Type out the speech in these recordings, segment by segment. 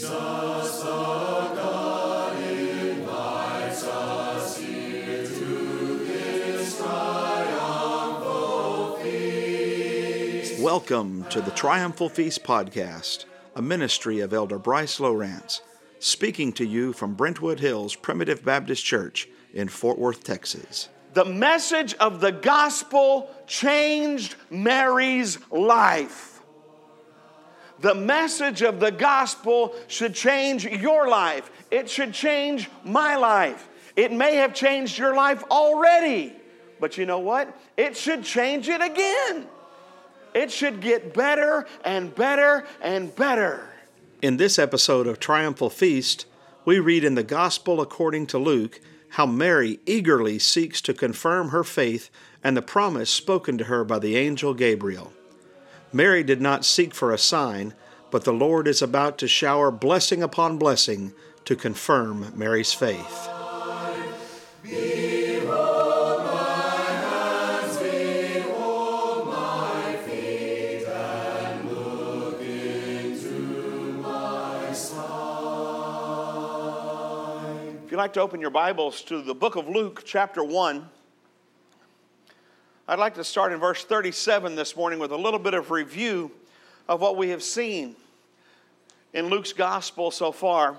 Welcome to the Triumphal Feast Podcast, a ministry of Elder Bryce Lowrance, speaking to you from Brentwood Hills Primitive Baptist Church in Fort Worth, Texas. The message of the gospel changed Mary's life. The message of the gospel should change your life. It should change my life. It may have changed your life already, but you know what? It should change it again. It should get better and better and better. In this episode of Triumphal Feast, we read in the Gospel according to Luke how Mary eagerly seeks to confirm her faith and the promise spoken to her by the angel Gabriel. Mary did not seek for a sign, but the Lord is about to shower blessing upon blessing to confirm Mary's faith. If you'd like to open your Bibles to the book of Luke, chapter 1, I'd like to start in verse 37 this morning with a little bit of review of what we have seen in Luke's gospel so far.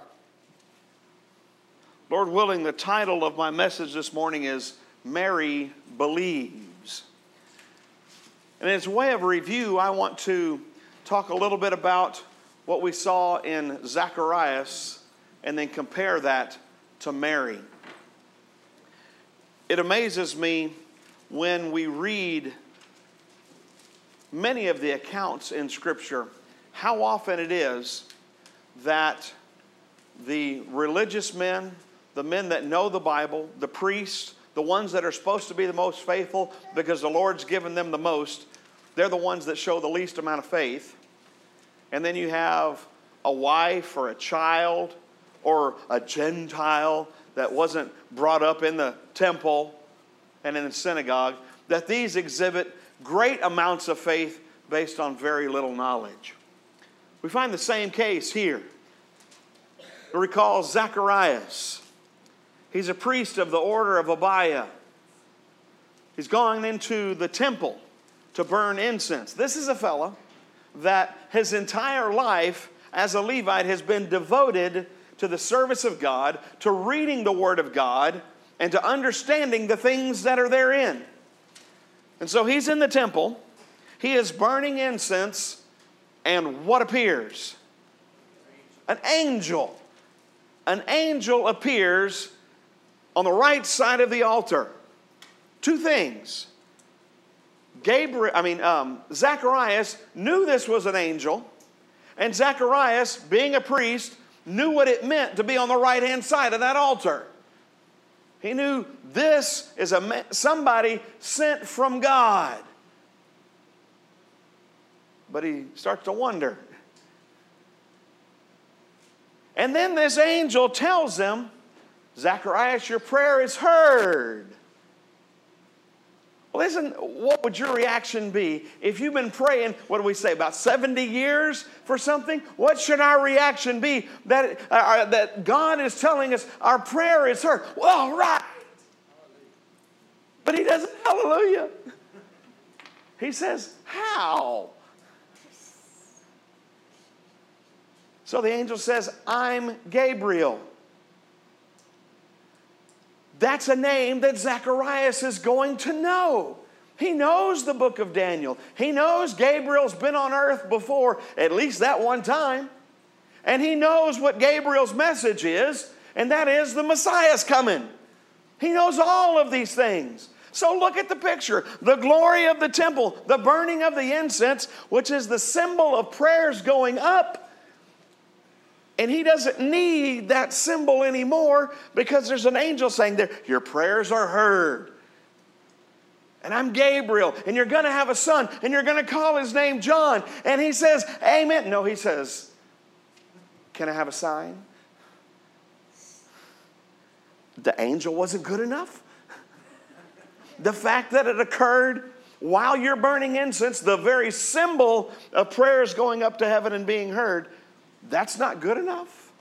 Lord willing, the title of my message this morning is Mary Believes. And as a way of review, I want to talk a little bit about what we saw in Zacharias and then compare that to Mary. It amazes me when we read many of the accounts in Scripture, how often it is that the religious men, the men that know the Bible, the priests, the ones that are supposed to be the most faithful because the Lord's given them the most, they're the ones that show the least amount of faith. And then you have a wife or a child or a Gentile that wasn't brought up in the temple and in the synagogue, that these exhibit great amounts of faith based on very little knowledge. We find the same case here. Recall Zacharias. He's a priest of the order of Abiah. He's gone into the temple to burn incense. This is a fellow that his entire life as a Levite has been devoted to the service of God, to reading the Word of God, and to understanding the things that are therein. And so he's in the temple, he is burning incense, and what appears? An angel. An angel appears on the right side of the altar. Two things. Zacharias knew this was an angel, and Zacharias, being a priest, knew what it meant to be on the right-hand side of that altar. He knew this is somebody sent from God. But he starts to wonder. And then this angel tells him, Zacharias, your prayer is heard. Well, listen, what would your reaction be if you've been praying, what do we say, about 70 years for something? What should our reaction be that God is telling us our prayer is heard? Well, right. But he doesn't, hallelujah. He says, how? So the angel says, I'm Gabriel. That's a name that Zacharias is going to know. He knows the book of Daniel. He knows Gabriel's been on earth before, at least that one time. And he knows what Gabriel's message is, and that is the Messiah's coming. He knows all of these things. So look at the picture. The glory of the temple, the burning of the incense, which is the symbol of prayers going up. And he doesn't need that symbol anymore because there's an angel saying there, your prayers are heard. And I'm Gabriel, and you're going to have a son, and you're going to call his name John. And he says, amen. No, he says, can I have a sign? The angel wasn't good enough. The fact that it occurred while you're burning incense, the very symbol of prayers going up to heaven and being heard, That's not good enough.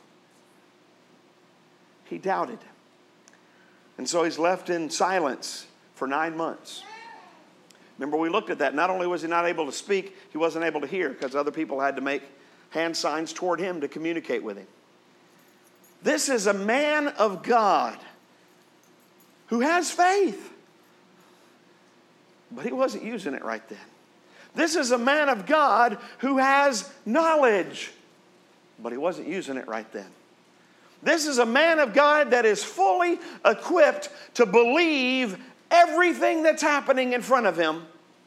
He doubted. And so he's left in silence for 9 months. Remember, we looked at that. Not only was he not able to speak, he wasn't able to hear because other people had to make hand signs toward him to communicate with him. This is a man of God who has faith. But he wasn't using it right then. This is a man of God who has knowledge. But he wasn't using it right then. This is a man of God that is fully equipped to believe everything that's happening in front of him.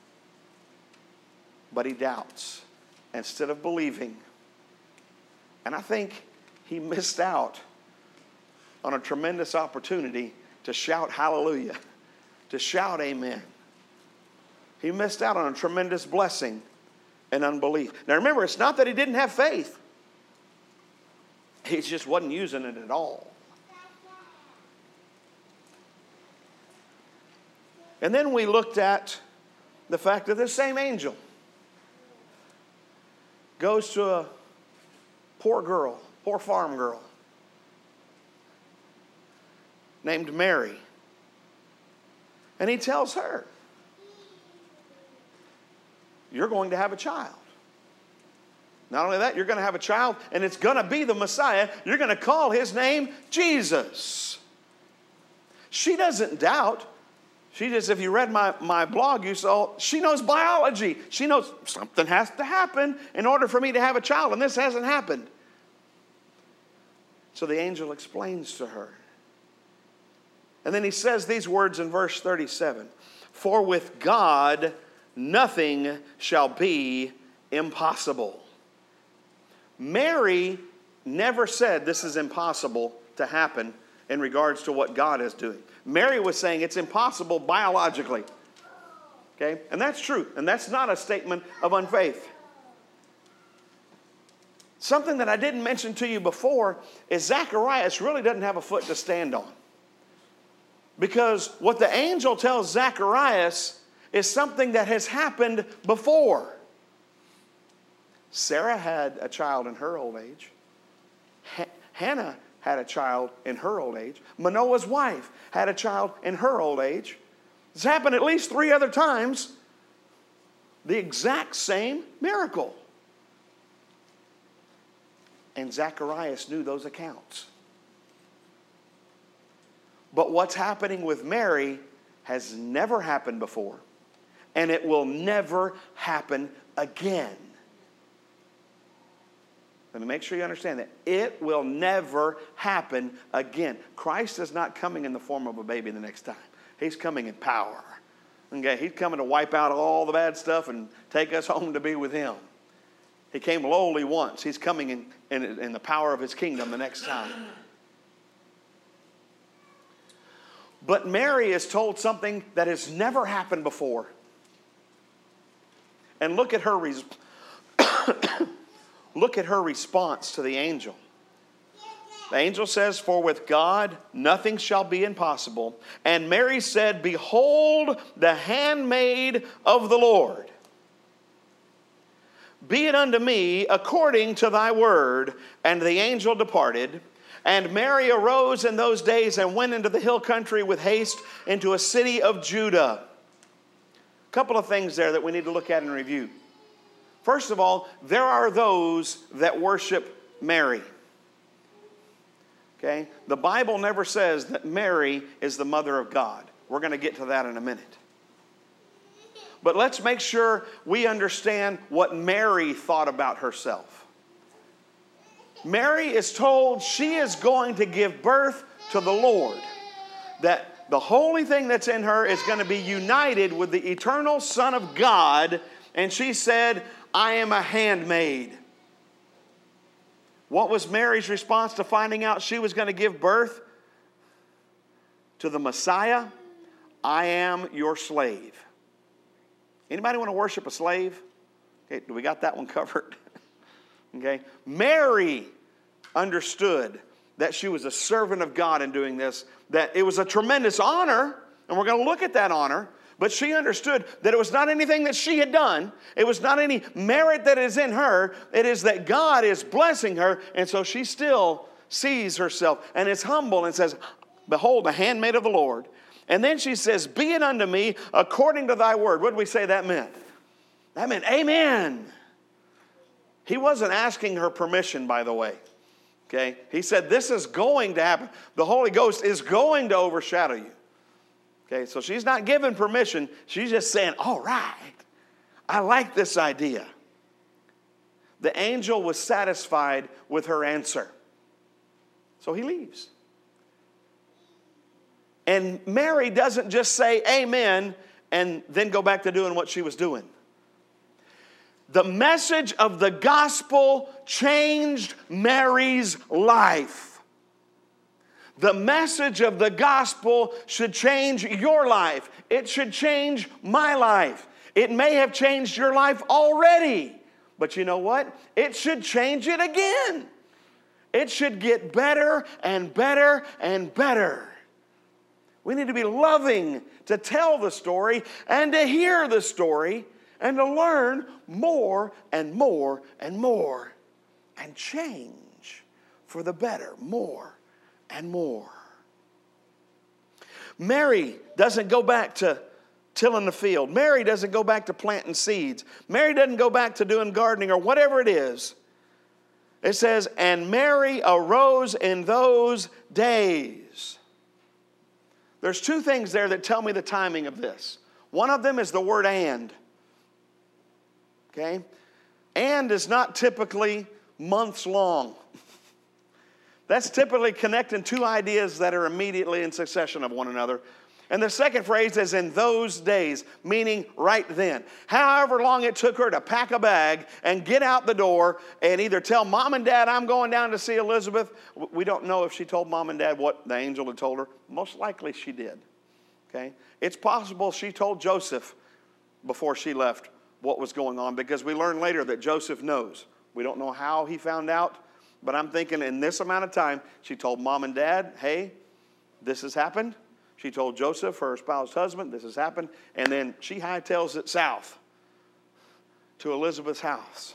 But he doubts instead of believing. And I think he missed out on a tremendous opportunity to shout hallelujah, to shout amen. He missed out on a tremendous blessing and unbelief. Now remember, it's not that he didn't have faith. He just wasn't using it at all. And then we looked at the fact that this same angel goes to a poor girl, poor farm girl, named Mary. And he tells her, you're going to have a child. Not only that, you're going to have a child, and it's going to be the Messiah. You're going to call his name Jesus. She doesn't doubt. She just, if you read my blog, you saw, she knows biology. She knows something has to happen in order for me to have a child, and this hasn't happened. So the angel explains to her. And then he says these words in verse 37. For with God, nothing shall be impossible. Mary never said this is impossible to happen in regards to what God is doing. Mary was saying it's impossible biologically. Okay? And that's true. And that's not a statement of unfaith. Something that I didn't mention to you before is Zacharias really doesn't have a foot to stand on. Because what the angel tells Zacharias is something that has happened before. Sarah had a child in her old age. Hannah had a child in her old age. Manoah's wife had a child in her old age. It's happened at least 3 other times. The exact same miracle. And Zacharias knew those accounts. But what's happening with Mary has never happened before. And it will never happen again. Let me make sure you understand that. It will never happen again. Christ is not coming in the form of a baby the next time. He's coming in power. Okay, he's coming to wipe out all the bad stuff and take us home to be with him. He came lowly once. He's coming in the power of his kingdom the next time. But Mary is told something that has never happened before. And look at her look at her response to the angel. The angel says, for with God nothing shall be impossible. And Mary said, behold, the handmaid of the Lord. Be it unto me according to thy word. And the angel departed. And Mary arose in those days and went into the hill country with haste into a city of Judah. A couple of things there that we need to look at and review. First of all, there are those that worship Mary. Okay? The Bible never says that Mary is the mother of God. We're going to get to that in a minute. But let's make sure we understand what Mary thought about herself. Mary is told she is going to give birth to the Lord. That the holy thing that's in her is going to be united with the eternal Son of God. And she said, I am a handmaid. What was Mary's response to finding out she was going to give birth to the Messiah? I am your slave. Anybody want to worship a slave? Okay, do we got that one covered? Okay. Mary understood that she was a servant of God in doing this, that it was a tremendous honor, and we're going to look at that honor, But she understood that it was not anything that she had done. It was not any merit that is in her. It is that God is blessing her. And so she still sees herself and is humble and says, behold, the handmaid of the Lord. And then she says, be it unto me according to thy word. What did we say that meant? That meant amen. He wasn't asking her permission, by the way. Okay? He said, this is going to happen. The Holy Ghost is going to overshadow you. Okay, so she's not giving permission. She's just saying, all right, I like this idea. The angel was satisfied with her answer. So he leaves. And Mary doesn't just say amen and then go back to doing what she was doing. The message of the gospel changed Mary's life. The message of the gospel should change your life. It should change my life. It may have changed your life already. But you know what? It should change it again. It should get better and better and better. We need to be loving to tell the story and to hear the story and to learn more and more and more and change for the better more and more. Mary doesn't go back to tilling the field. Mary doesn't go back to planting seeds. Mary doesn't go back to doing gardening or whatever it is. It says, and Mary arose in those days. There's two things there that tell me the timing of this. One of them is the word and. Okay? And is not typically months long. That's typically connecting two ideas that are immediately in succession of one another. And the second phrase is in those days, meaning right then. However long it took her to pack a bag and get out the door and either tell mom and dad, I'm going down to see Elizabeth. We don't know if she told mom and dad what the angel had told her. Most likely she did. Okay? It's possible she told Joseph before she left what was going on, because we learn later that Joseph knows. We don't know how he found out, but I'm thinking in this amount of time, she told mom and dad, hey, this has happened. She told Joseph, her espoused husband, this has happened. And then she hightails it south to Elizabeth's house.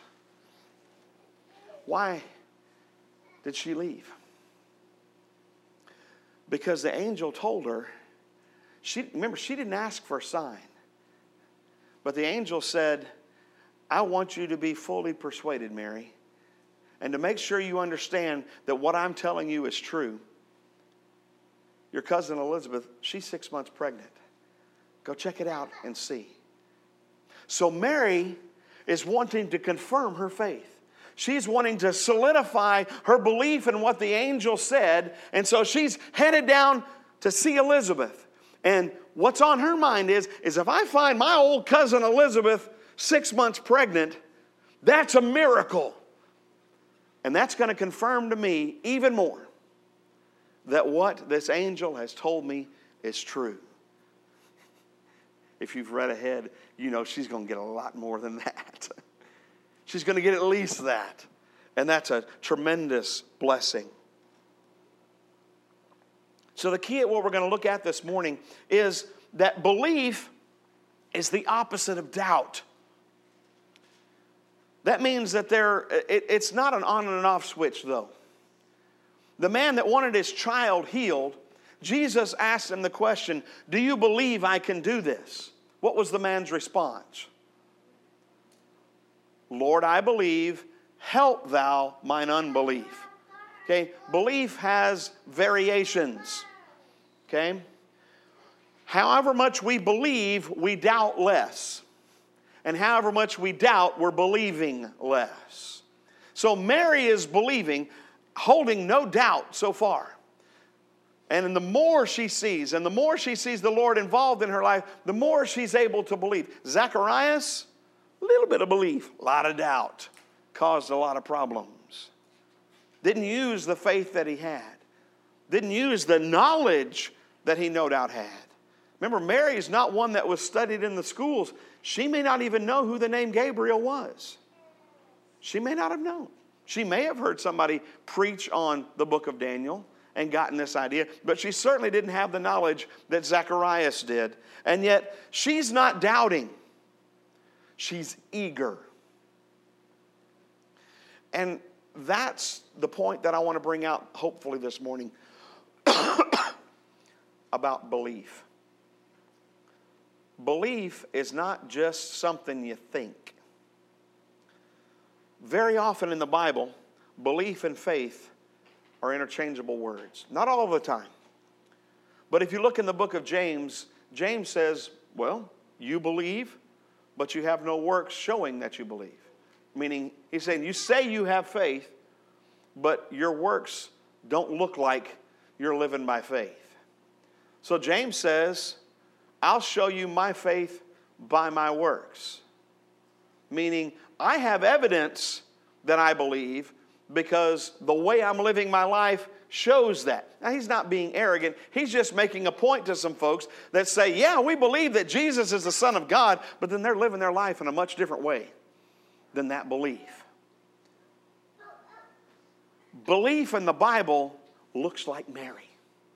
Why did she leave? Because the angel told her, remember, she didn't ask for a sign. But the angel said, I want you to be fully persuaded, Mary. And to make sure you understand that what I'm telling you is true. Your cousin Elizabeth, she's 6 months pregnant. Go check it out and see. So Mary is wanting to confirm her faith. She's wanting to solidify her belief in what the angel said. And so she's headed down to see Elizabeth. And what's on her mind is if I find my old cousin Elizabeth 6 months pregnant, that's a miracle. And that's going to confirm to me even more that what this angel has told me is true. If you've read ahead, you know she's going to get a lot more than that. She's going to get at least that. And that's a tremendous blessing. So the key at what we're going to look at this morning is that belief is the opposite of doubt. That means that it's not an on and an off switch, though. The man that wanted his child healed, Jesus asked him the question, do you believe I can do this? What was the man's response? Lord, I believe, help thou mine unbelief. Okay, belief has variations. Okay? However much we believe, we doubt less. And however much we doubt, we're believing less. So Mary is believing, holding no doubt so far. And the more she sees, and the more she sees the Lord involved in her life, the more she's able to believe. Zacharias, a little bit of belief, a lot of doubt, caused a lot of problems. Didn't use the faith that he had. Didn't use the knowledge that he no doubt had. Remember, Mary is not one that was studied in the schools. She may not even know who the name Gabriel was. She may not have known. She may have heard somebody preach on the book of Daniel and gotten this idea, but she certainly didn't have the knowledge that Zacharias did. And yet, she's not doubting. She's eager. And that's the point that I want to bring out, hopefully, this morning about belief. Belief is not just something you think. Very often in the Bible, belief and faith are interchangeable words. Not all of the time. But if you look in the book of James, James says, well, you believe, but you have no works showing that you believe. Meaning, he's saying, you say you have faith, but your works don't look like you're living by faith. So James says, I'll show you my faith by my works. Meaning, I have evidence that I believe because the way I'm living my life shows that. Now, he's not being arrogant. He's just making a point to some folks that say, yeah, we believe that Jesus is the Son of God, but then they're living their life in a much different way than that belief. Belief in the Bible looks like Mary.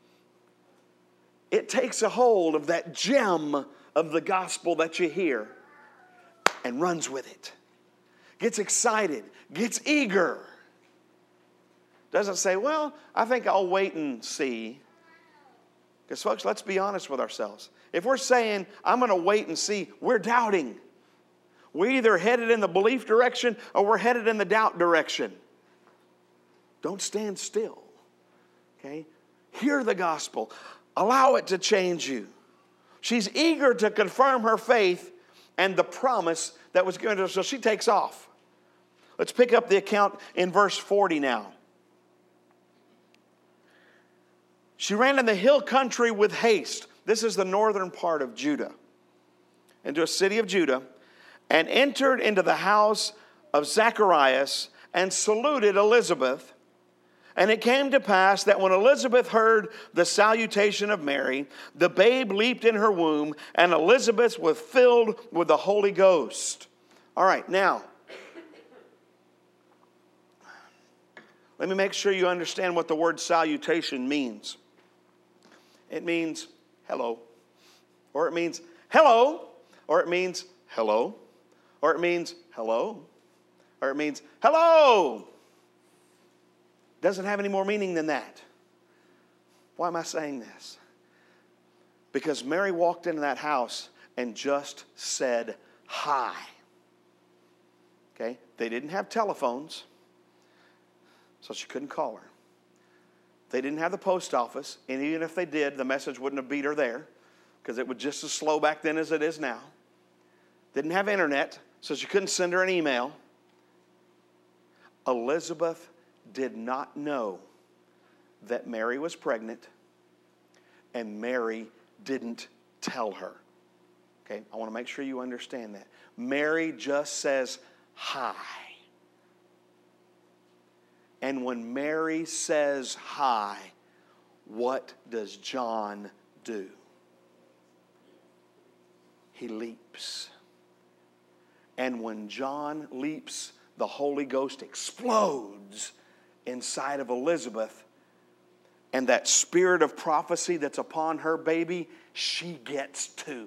It takes a hold of that gem of the gospel that you hear and runs with it. Gets excited, gets eager. Doesn't say, well, I think I'll wait and see. Because folks, let's be honest with ourselves. If we're saying, I'm going to wait and see, we're doubting. We're either headed in the belief direction or we're headed in the doubt direction. Don't stand still. Okay? Hear the gospel. Allow it to change you. She's eager to confirm her faith and the promise that was given to her. So she takes off. Let's pick up the account in verse 40 now. She ran in the hill country with haste. This is the northern part of Judah. Into a city of Judah. And entered into the house of Zacharias and saluted Elizabeth. And it came to pass that when Elizabeth heard the salutation of Mary, the babe leaped in her womb, and Elizabeth was filled with the Holy Ghost. All right, now, let me make sure you understand what the word salutation means. It means hello, or it means hello, or it means hello, or it means hello, or it means hello. Doesn't have any more meaning than that. Why am I saying this? Because Mary walked into that house and just said hi. Okay? They didn't have telephones, so she couldn't call her. They didn't have the post office, and even if they did, the message wouldn't have beat her there because it was just as slow back then as it is now. Didn't have internet, so she couldn't send her an email. Elizabeth did not know that Mary was pregnant, and Mary didn't tell her. Okay, I want to make sure you understand that. Mary just says hi. And when Mary says hi, what does John do? He leaps. And when John leaps, the Holy Ghost explodes inside of Elizabeth. And that spirit of prophecy that's upon her baby, she gets too.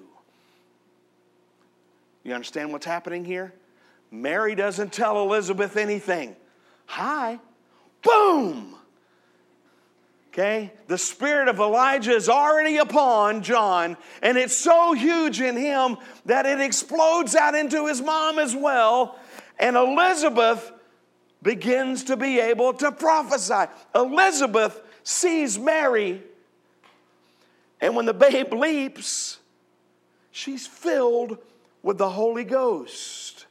You understand what's happening here? Mary doesn't tell Elizabeth anything. Hi. Boom! Okay? The spirit of Elijah is already upon John, and it's so huge in him that it explodes out into his mom as well. And Elizabeth begins to be able to prophesy. Elizabeth sees Mary, and when the babe leaps, she's filled with the Holy Ghost.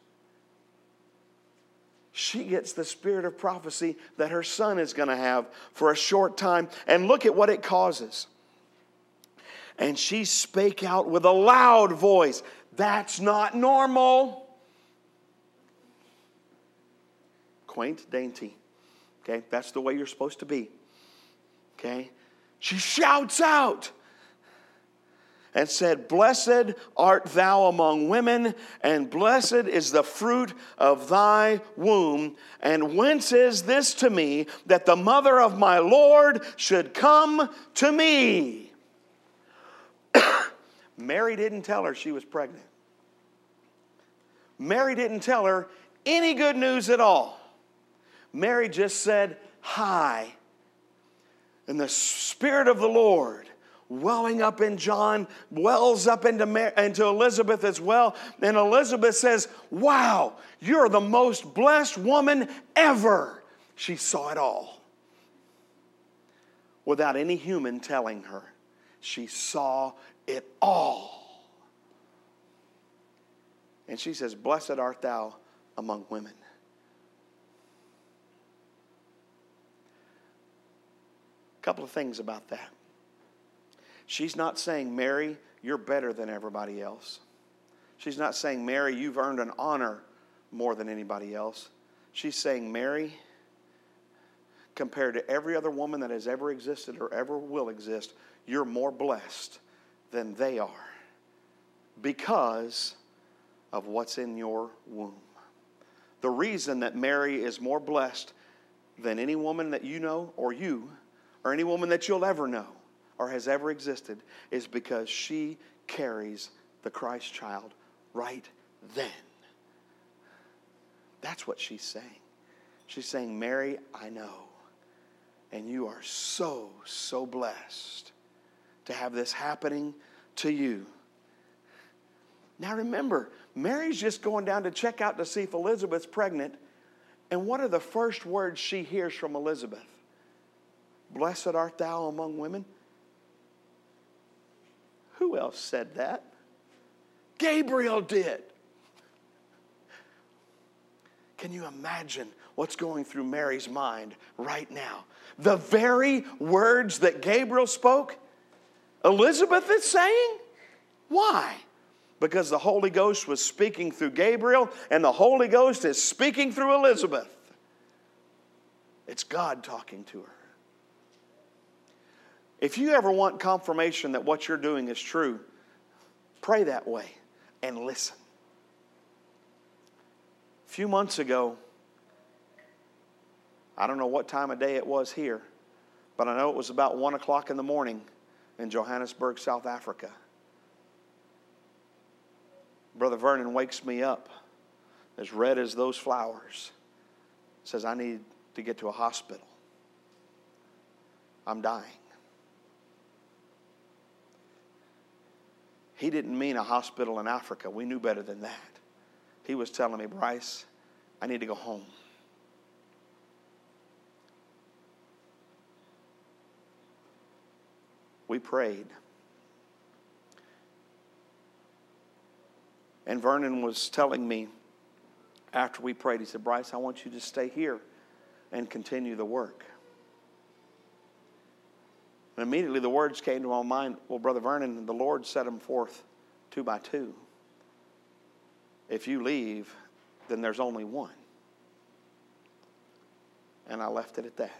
She gets the spirit of prophecy that her son is going to have for a short time. And look at what it causes. And she spake out with a loud voice. That's not normal. Quaint, dainty. Okay, that's the way you're supposed to be. Okay, she shouts out. and said, Blessed art thou among women, and blessed is the fruit of thy womb. And whence is this to me, that the mother of my Lord should come to me? Mary didn't tell her she was pregnant. Mary didn't tell her any good news at all. Mary just said, hi. And the Spirit of the Lord welling up in John, wells up into Elizabeth as well. And Elizabeth says, wow, you're the most blessed woman ever. She saw it all. Without any human telling her. She saw it all. And she says, blessed art thou among women. A couple of things about that. She's not saying, Mary, you're better than everybody else. She's not saying, Mary, you've earned an honor more than anybody else. She's saying, Mary, compared to every other woman that has ever existed or ever will exist, you're more blessed than they are because of what's in your womb. The reason that Mary is more blessed than any woman that you know or any woman that you'll ever know or has ever existed is because she carries the Christ child right then. That's what she's saying. She's saying, Mary, I know. And you are so, so blessed to have this happening to you. Now remember, Mary's just going down to check out to see if Elizabeth's pregnant. And what are the first words she hears from Elizabeth? Blessed art thou among women. Who else said that? Gabriel did. Can you imagine what's going through Mary's mind right now? The very words that Gabriel spoke, Elizabeth is saying? Why? Because the Holy Ghost was speaking through Gabriel, and the Holy Ghost is speaking through Elizabeth. It's God talking to her. If you ever want confirmation that what you're doing is true, pray that way and listen. A few months ago, I don't know what time of day it was here, but I know it was about 1 o'clock in the morning in Johannesburg, South Africa. Brother Vernon wakes me up as red as those flowers. Says, I need to get to a hospital. I'm dying. He didn't mean a hospital in Africa. We knew better than that. He was telling me, Bryce, I need to go home. We prayed. And Vernon was telling me after we prayed, he said, Bryce, I want you to stay here and continue the work. And immediately the words came to my mind, well, Brother Vernon, the Lord set them forth 2 by 2. If you leave, then there's only one. And I left it at that.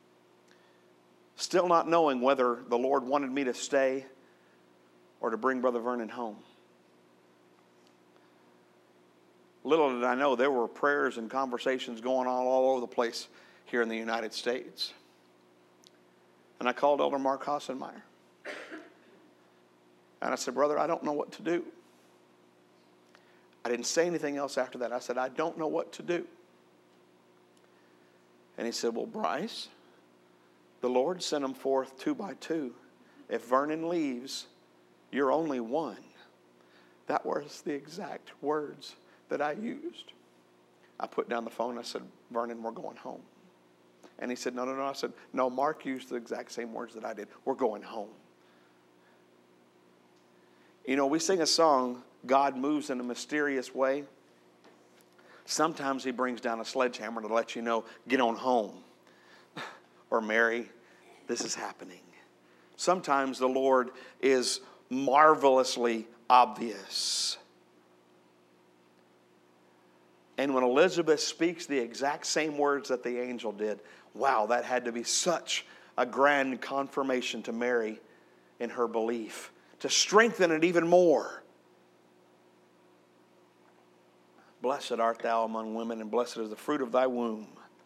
Still not knowing whether the Lord wanted me to stay or to bring Brother Vernon home. Little did I know there were prayers and conversations going on all over the place here in the United States. And I called Elder Mark Hassenmeyer. And I said, Brother, I don't know what to do. I didn't say anything else after that. I said, I don't know what to do. And he said, well, Bryce, the Lord sent them forth 2 by 2. If Vernon leaves, you're only one. That was the exact words that I used. I put down the phone. I said, Vernon, we're going home. And he said, no. I said, no, Mark used the exact same words that I did. We're going home. You know, we sing a song, God moves in a mysterious way. Sometimes he brings down a sledgehammer to let you know, get on home. Or Mary, this is happening. Sometimes the Lord is marvelously obvious. And when Elizabeth speaks the exact same words that the angel did, wow, that had to be such a grand confirmation to Mary in her belief to strengthen it even more. Blessed art thou among women, and blessed is the fruit of thy womb.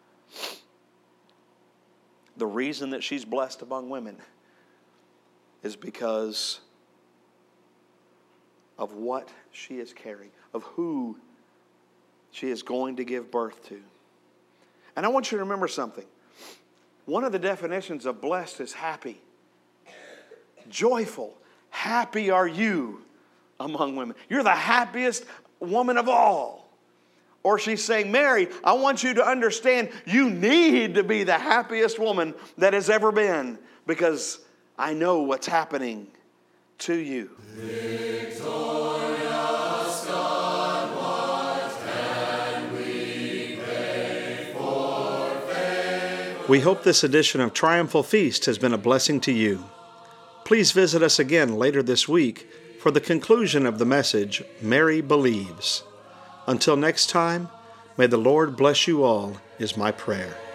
The reason that she's blessed among women is because of what she is carrying, of who she is going to give birth to. And I want you to remember something. One of the definitions of blessed is happy, joyful. Happy are you among women. You're the happiest woman of all. Or she's saying, Mary, I want you to understand you need to be the happiest woman that has ever been, because I know what's happening to you. Victorious God, what can we pray for favor? We hope this edition of Triumphal Feast has been a blessing to you. Please visit us again later this week for the conclusion of the message, Mary Believes. Until next time, may the Lord bless you all, is my prayer.